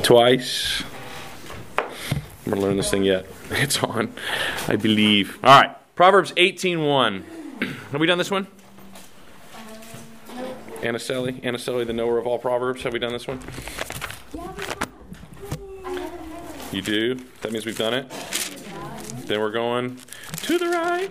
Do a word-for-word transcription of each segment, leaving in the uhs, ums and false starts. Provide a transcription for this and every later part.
twice. I'm going to learn this thing yet. It's on, I believe. All right, Proverbs eighteen one. Have we done this one? Anaselli, Anaselli, the knower of all Proverbs. Have we done this one? You do? That means we've done it? Then we're going to the right.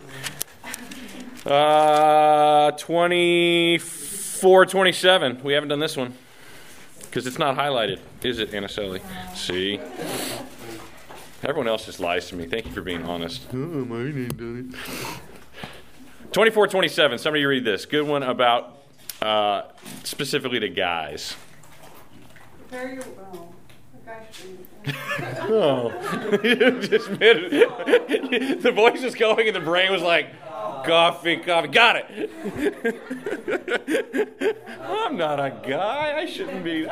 Uh, twenty-four twenty-seven. We haven't done this one. Because it's not highlighted. Is it, Anaselli? See? Everyone else just lies to me. Thank you for being honest. Oh, my name done it. twenty-four twenty-seven. Somebody read this. Good one about uh, specifically to guys. Prepare your... Oh, gosh. Oh. You just made it. The voice was going and the brain was like, coffee, coffee. Got it. I'm not a guy. I shouldn't be.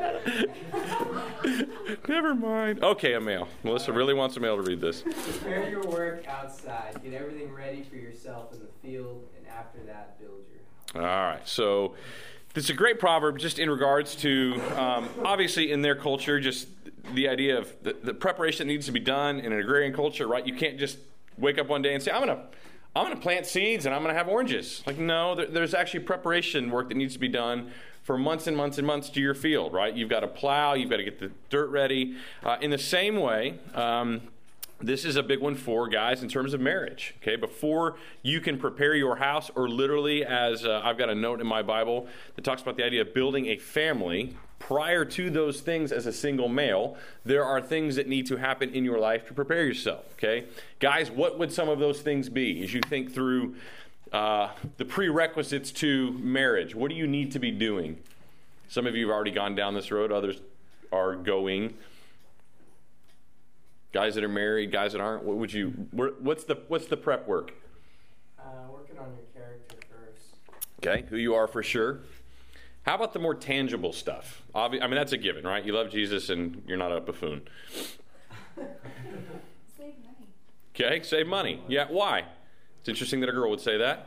Never mind. Okay, a male. Melissa really wants a male to read this. Prepare your work outside. Get everything ready for yourself in the field, and after that, build your house. All right. So this is a great proverb just in regards to, um, obviously in their culture, just the idea of the, the preparation that needs to be done in an agrarian culture, right? You can't just wake up one day and say, I'm going to I'm going to plant seeds and I'm going to have oranges. Like, no, there, there's actually preparation work that needs to be done for months and months and months to your field, right? You've got to plow. You've got to get the dirt ready. Uh, in the same way, um, this is a big one for guys in terms of marriage, okay? Before you can prepare your house, or literally, as uh, I've got a note in my Bible that talks about the idea of building a family, prior to those things as a single male, there are things that need to happen in your life to prepare yourself, okay? Guys, what would some of those things be as you think through uh, the prerequisites to marriage? What do you need to be doing? Some of you have already gone down this road. Others are going. Guys that are married, guys that aren't, what would you, what's the what's the prep work? Uh, working on your character first. Okay, who you are for sure. How about the more tangible stuff? Obvi- I mean, that's a given, right? You love Jesus and you're not a buffoon. Save money. Okay, save money. Yeah, why? It's interesting that a girl would say that.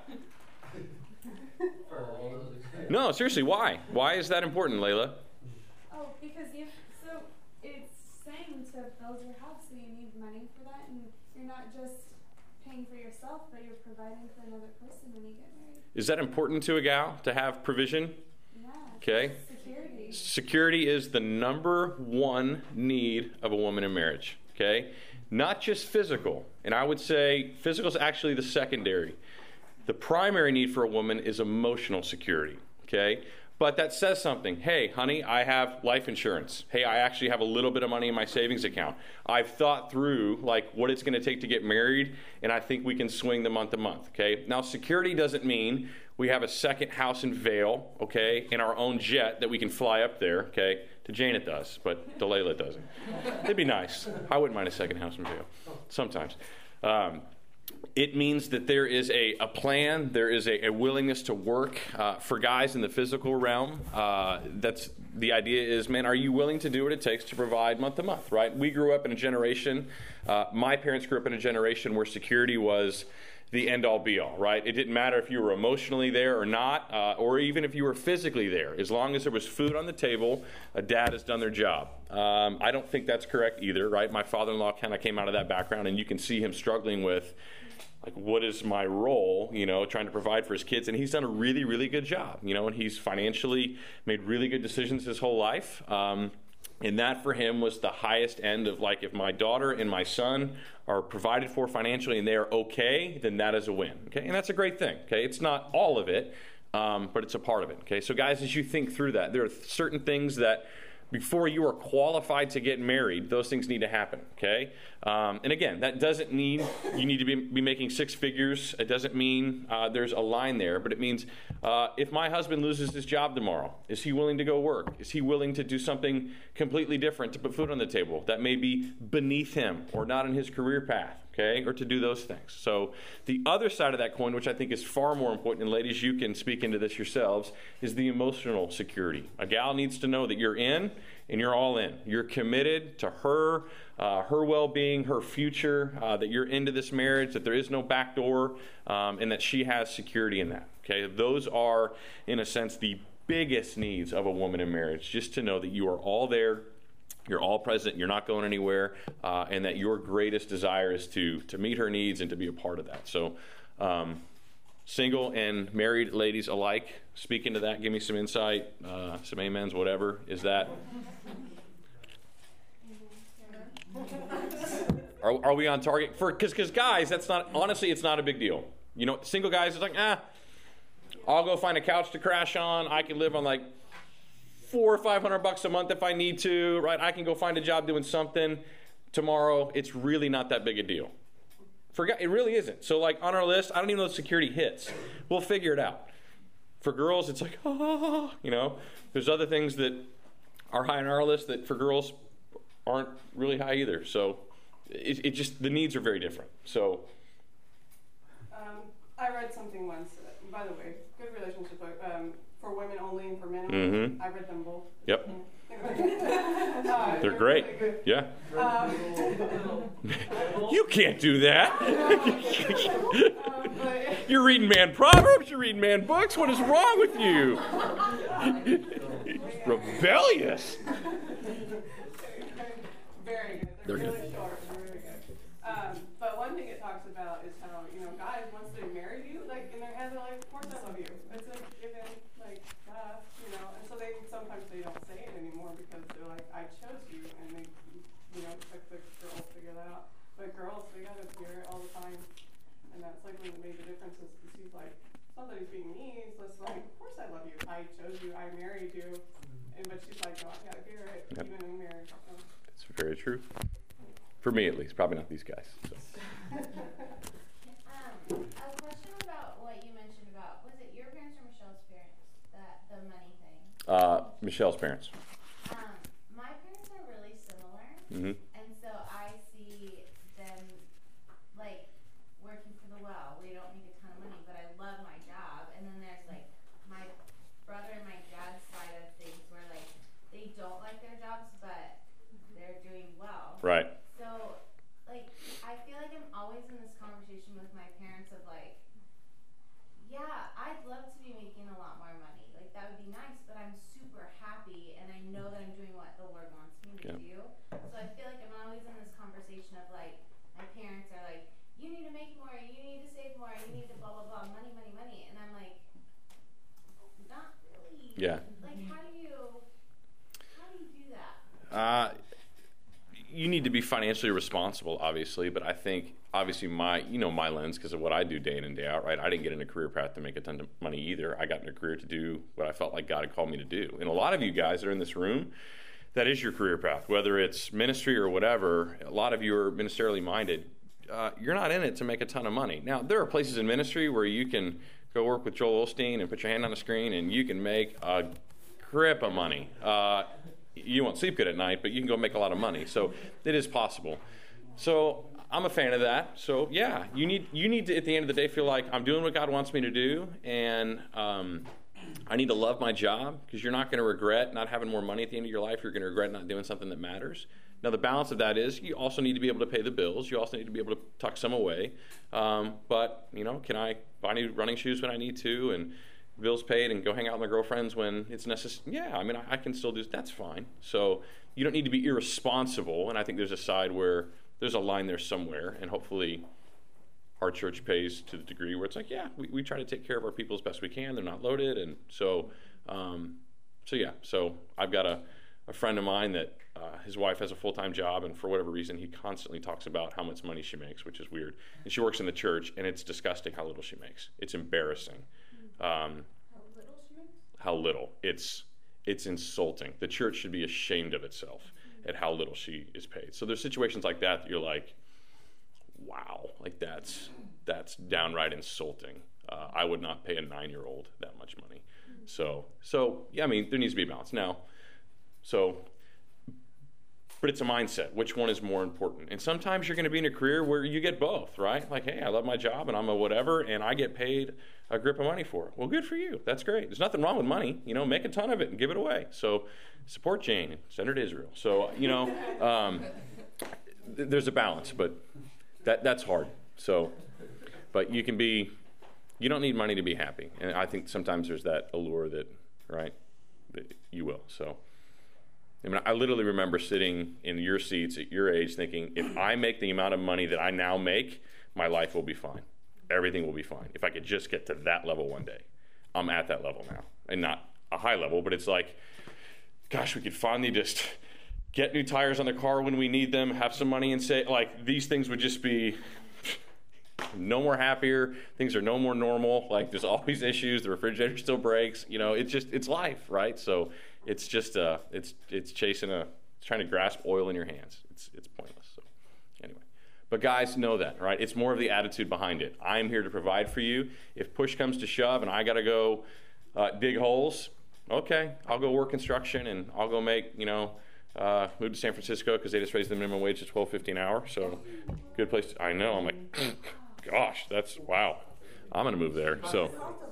No, seriously, why? Why is that important, Layla? Oh, because you so it's saying to build your house, so you need money for that, and you're not just paying for yourself, but you're providing for another person when you get married. Is that important to a gal to have provision? Yeah. Okay. Security. Security is the number one need of a woman in marriage. Okay. Not just physical. And I would say physical is actually the secondary. The primary need for a woman is emotional security. Okay. But that says something. Hey, honey, I have life insurance. Hey, I actually have a little bit of money in my savings account. I've thought through like what it's going to take to get married, and I think we can swing the month to month. Okay. Now, security doesn't mean we have a second house in Vail, okay, in our own jet that we can fly up there. Okay. To Jane it does, but to Layla it doesn't. It'd be nice. I wouldn't mind a second house in Vail sometimes. Um, It means that there is a, a plan, there is a, a willingness to work uh, for guys in the physical realm. Uh, that's the idea is, man, are you willing to do what it takes to provide month to month, right? We grew up in a generation, uh, my parents grew up in a generation where security was the end-all be-all, right? It didn't matter if you were emotionally there or not, uh, or even if you were physically there. As long as there was food on the table, a dad has done their job. Um, I don't think that's correct either, right? My father-in-law kind of came out of that background, and you can see him struggling with, like, what is my role, you know, trying to provide for his kids. And he's done a really, really good job, you know, and he's financially made really good decisions his whole life. Um, and that for him was the highest end of, like, if my daughter and my son are provided for financially and they are okay, then that is a win, okay? And that's a great thing, okay? It's not all of it, um, but it's a part of it, okay? So, guys, as you think through that, there are certain things that before you are qualified to get married, those things need to happen, okay? Um, and again, that doesn't mean you need to be, be making six figures. It doesn't mean uh, there's a line there, but it means uh, if my husband loses his job tomorrow, is he willing to go work? Is he willing to do something completely different to put food on the table that may be beneath him or not in his career path, okay, or to do those things? So the other side of that coin, which I think is far more important, and ladies, you can speak into this yourselves, is the emotional security. A gal needs to know that you're in and you're all in. You're committed to her, uh, her well-being, her future, uh, that you're into this marriage, that there is no back door, um, and that she has security in that. Okay, those are, in a sense, the biggest needs of a woman in marriage, just to know that you are all there you're all present, you're not going anywhere, uh, and that your greatest desire is to to meet her needs and to be a part of that. So um, single and married ladies alike, speak into that. Give me some insight, uh, some amens, whatever. Is that... Are, are we on target? For because because guys, that's not, honestly, it's not a big deal. You know, single guys, it's like, ah, I'll go find a couch to crash on. I can live on like four or five hundred bucks a month if I need to, right? I can go find a job doing something tomorrow. It's really not that big a deal. For guys, it really isn't. So like on our list, I don't even know if security hits. We'll figure it out. For girls, it's like, ah, you know. There's other things that are high on our list that for girls aren't really high either. So it, it just, the needs are very different. So um, I read something once, uh, by the way, good relationship book, um, for women only and for men only. Mm-hmm. I read them both. Yep. uh, they're great. Really yeah. Um, you can't do that. um, but, You're reading man proverbs, you're reading man books. What is wrong with you? Rebellious. Very good. They're, They're really good. short. They're really good. Um, but one thing it talks about is how, you know, guys, once they marry you, like, in their head, they're like, of course I love you. It's a given, like, uh, you know. And so they, sometimes they don't say it anymore because they're like, I chose you. And they, you know, expect the girls to figure that out. But girls, they got to hear it all the time. And that's, like, one of the major differences. Because he's like, somebody's being mean. So it's like, of course I love you. I chose you. I married you. And, but she's like, no, I got to hear it, yep. Even in marriage. So. It's very true. For me, at least. Probably not these guys. So. um, a question about what you mentioned about, was it your parents or Michelle's parents, that the money thing? Uh, Michelle's parents. Um, my parents are really similar, mm-hmm. and so I see them, like, working for the well. We don't make a ton of money, but I love my job. And then there's, like, my brother and my dad's side of things where, like, they don't like their jobs, but they're doing well. Right. So, like, I feel like I'm always in this conversation with my parents of, like, yeah, I'd love to be making a lot more money. Like, that would be nice, but I'm super happy, and I know that I'm doing what the Lord wants me to yeah. do. So I feel like I'm always in this conversation of, like, my parents are like, you need to make more, you need to save more, you need to blah, blah, blah, money, money, money. And I'm like, not really. Yeah. Like, how do you, how do you do that? Uh, you need to be financially responsible, obviously, but I think, obviously, my, you know, my lens, because of what I do day in and day out, right? I didn't get in a career path to make a ton of money either. I got in a career to do what I felt like God had called me to do. And a lot of you guys that are in this room, that is your career path, whether it's ministry or whatever. A lot of you are ministerially minded. Uh, you're not in it to make a ton of money. Now, there are places in ministry where you can go work with Joel Osteen and put your hand on the screen and you can make a grip of money. Uh, you won't sleep good at night, but you can go make a lot of money. So it is possible. So I'm a fan of that. So yeah, you need you need to, at the end of the day, feel like I'm doing what God wants me to do, and um, I need to love my job, because you're not going to regret not having more money at the end of your life. You're going to regret not doing something that matters. Now, the balance of that is you also need to be able to pay the bills. You also need to be able to tuck some away. Um, but, you know, can I buy new running shoes when I need to, and bills paid, and go hang out with my girlfriends when it's necessary? Yeah, I mean, I, I can still do, that's fine. So you don't need to be irresponsible, and I think there's a side where there's a line there somewhere, and hopefully our church pays to the degree where it's like, yeah, we, we try to take care of our people as best we can. They're not loaded, and so, um, so yeah. So I've got a, a friend of mine that uh, his wife has a full-time job, and for whatever reason, he constantly talks about how much money she makes, which is weird. And she works in the church, and it's disgusting how little she makes. It's embarrassing. Um, how little she makes? How little. It's it's insulting. The church should be ashamed of itself at how little she is paid. So there's situations like that that you're like, wow, like that's that's downright insulting. Uh, I would not pay a nine-year-old that much money. So, so yeah, I mean, there needs to be a balance. Now, so, but it's a mindset. Which one is more important? And sometimes you're going to be in a career where you get both, right? Like, hey, I love my job and I'm a whatever, and I get paid a grip of money for it. Well, good for you. That's great. There's nothing wrong with money. You know, make a ton of it and give it away. So support Jane, send her to Israel. So, you know, um, th- there's a balance, but that that's hard. So, but you can be, you don't need money to be happy. And I think sometimes there's that allure that, right, that you will. So I mean, I literally remember sitting in your seats at your age thinking, if I make the amount of money that I now make, my life will be fine. Everything will be fine. If I could just get to that level one day. I'm at that level now. And not a high level, but it's like, gosh, we could finally just get new tires on the car when we need them, have some money and say, like, these things would just be no more happier. Things are no more normal. Like, there's always issues. The refrigerator still breaks. You know, it's just, it's life, right? So it's just, uh, it's it's chasing a, it's trying to grasp oil in your hands. It's it's pointless. So anyway. But guys, know that, right? It's more of the attitude behind it. I'm here to provide for you. If push comes to shove and I got to go uh, dig holes, okay, I'll go work construction and I'll go make, you know, uh, move to San Francisco because they just raised the minimum wage to twelve fifty an hour. So good place. To, I know. I'm like, gosh, that's wow. I'm gonna move there. So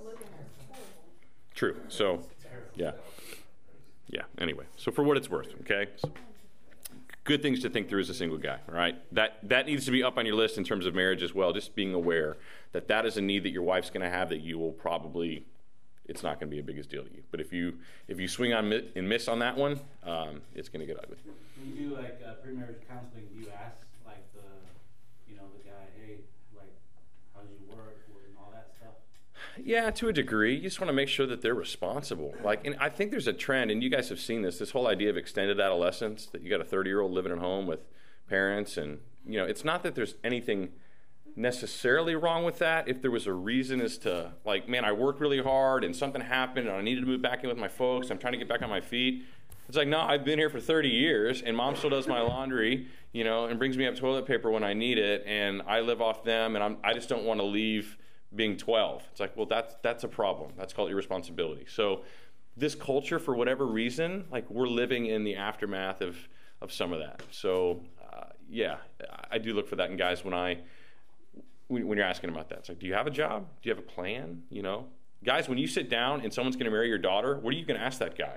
true. So yeah, yeah. Anyway, so for what it's worth, okay. So, good things to think through as a single guy, all right? That that needs to be up on your list in terms of marriage as well, just being aware that that is a need that your wife's going to have that you will probably, it's not going to be a biggest deal to you. But if you if you swing on mi- and miss on that one, um, it's going to get ugly. When you do like uh, pre-marriage counseling, do you ask like the, you know, the guy, hey, like, how's your work and all that stuff? Yeah, to a degree. You just want to make sure that they're responsible. Like, and I think there's a trend, and you guys have seen this, this whole idea of extended adolescence, that you got a thirty-year-old living at home with parents, and, you know, it's not that there's anything necessarily wrong with that. If there was a reason as to, like, man, I worked really hard, and something happened, and I needed to move back in with my folks, I'm trying to get back on my feet. It's like, no, I've been here for thirty years, and mom still does my laundry, you know, and brings me up toilet paper when I need it, and I live off them, and I'm, I just don't want to leave being twelve. It's like, well, that's that's a problem. That's called irresponsibility. So this culture, for whatever reason, like, we're living in the aftermath of, of some of that. So, uh, yeah, I do look for that in guys when I, when, when you're asking about that. It's like, do you have a job? Do you have a plan? You know? Guys, when you sit down and someone's going to marry your daughter, what are you going to ask that guy?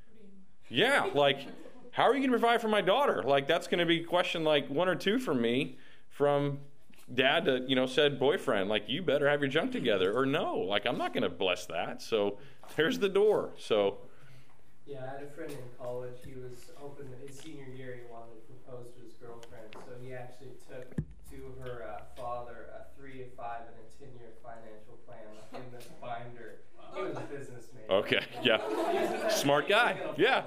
Yeah, like, how are you going to provide for my daughter? Like, that's going to be question like one or two from me, from dad to, you know, said boyfriend, like, you better have your junk together, or no, like, I'm not going to bless that. So there's the door. So yeah, I had a friend in college. He was open his senior year. He wanted to propose to his girlfriend, so he actually took to her uh, father a three, a five, and a ten year financial plan in this binder. He was a businessman. okay, yeah, smart guy. Yeah,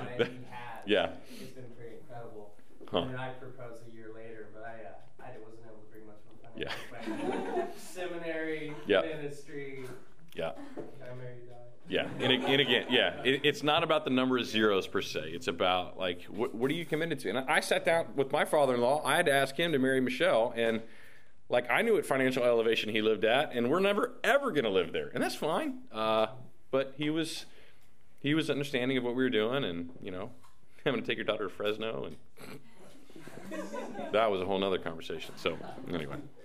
yeah. It's been pretty incredible. Huh. And then I proposed a year later, but I uh, I wasn't able to bring much of a Yeah. financial plan. Seminary, Yep. ministry. Yeah. I married God. Yeah, and, and again, yeah, it, it's not about the number of zeros per se. It's about, like, what, what are you committed to? And I, I sat down with my father-in-law. I had to ask him to marry Michelle, and, like, I knew what financial elevation he lived at, and we're never, ever going to live there. And that's fine. Uh, but he was he was understanding of what we were doing, and, you know, I'm going to take your daughter to Fresno, and that was a whole other conversation. So, anyway.